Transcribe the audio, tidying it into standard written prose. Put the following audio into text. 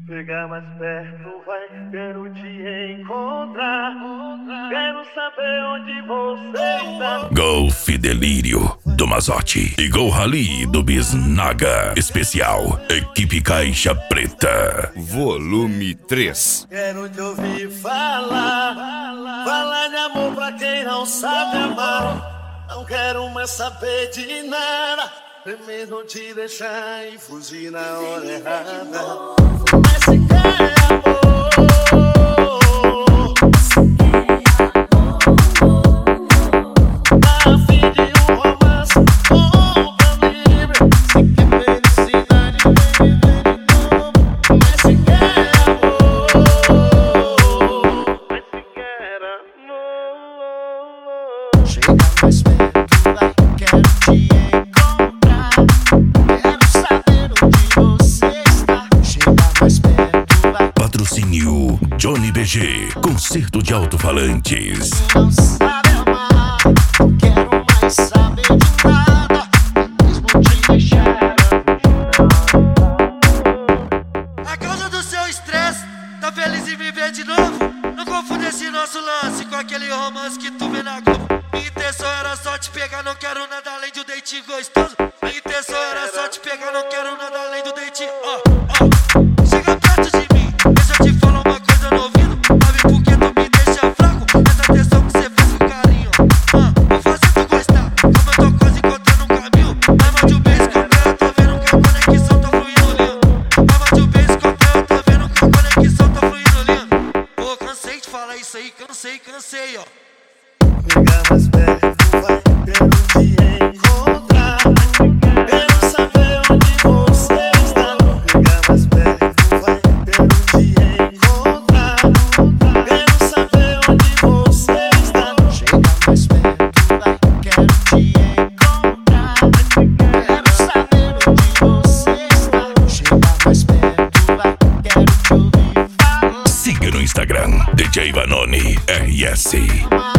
Chegar mais perto, vai, quero te encontrar. Quero saber onde você está. Golf Delírio do Mazotti e Gol Rally do Bisnaga. Especial Equipe Caixa Preta Volume 3. Quero te ouvir falar. Falar de amor pra quem não sabe amar. Não quero mais saber de nada. Mesmo te deixar e fugir na hora errada. Mas se quer amor, tá a fim de um romance, bomba livre. Se quer felicidade, vem viver de novo. Mas se quer amor, mas se quer amor. Chega mais perto, vai, quero te encontrar. Quero saber onde você está. Chega mais perto, vai. Patrocínio Johnny BG, concerto de alto-falantes. Não sabe amar, não quero mais saber de nada. Mesmo te deixar. A causa do seu estresse, tá feliz em viver de novo? Não confunde esse nosso lance com aquele romance que tu vê na Globo. Minha intenção era só te pegar, não quero nada além de um date gostoso. Minha intenção era só te pegar, não quero nada além do date. Chega perto de mim, deixa eu te falar uma coisa no ouvido. Sabe por que tu me deixa fraco? Essa atenção que você faz com carinho. Vou fazer tu gostar, como eu tô quase encontrando um caminho. Mas mande um beijo com ela, tô vendo que a conexão tá fluindo lindo. Mas mande um beijo com ela, tô vendo que a conexão tá fluindo lindo. Pô, cansei de falar isso aí, cansei, ó. Chegar mais perto, vai, quero te encontrar. Quero saber onde você está. Chegar mais perto, vai, quero te encontrar. Quero saber onde você está. Chega mais perto, vai, quero te encontrar. Quero saber onde você está. Chega mais perto, vai, quero te ouvir falar. Siga no Instagram DJ Vanoni RS.